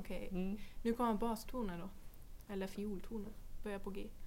Okej. Nu kommer bastoner då. Eller fioltoner. Börjar på G.